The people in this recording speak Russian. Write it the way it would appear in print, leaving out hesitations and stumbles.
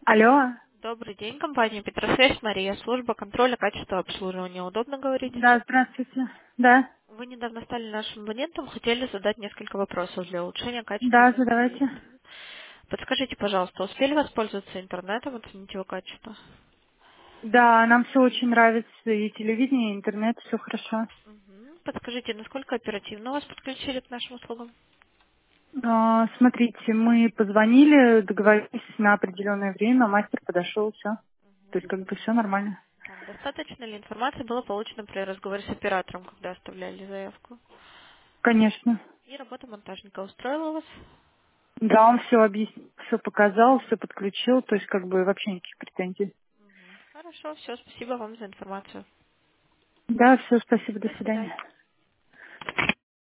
Алло. Добрый день, компания Петросвязь, Мария, служба контроля качества обслуживания. Удобно говорить? Да, здравствуйте. Да. Вы недавно стали нашим абонентом, хотели задать несколько вопросов для улучшения качества Да, взаимодействия. задавайте. Подскажите, пожалуйста, успели воспользоваться интернетом, оценить его качество? Да, нам все очень нравится. И телевидение, и интернет, все хорошо. Подскажите, насколько оперативно вас подключили к нашим услугам? Смотрите, мы позвонили, договорились на определенное время, мастер подошел, все. То есть как бы все нормально. Так, достаточно ли информации было получено при разговоре с оператором, когда оставляли заявку? Конечно. И работа монтажника устроила вас? Да, он все объяснил, все показал, все подключил, то есть как бы вообще никаких претензий. Хорошо, все, спасибо вам за информацию. Да, все, спасибо, до До свидания. свидания.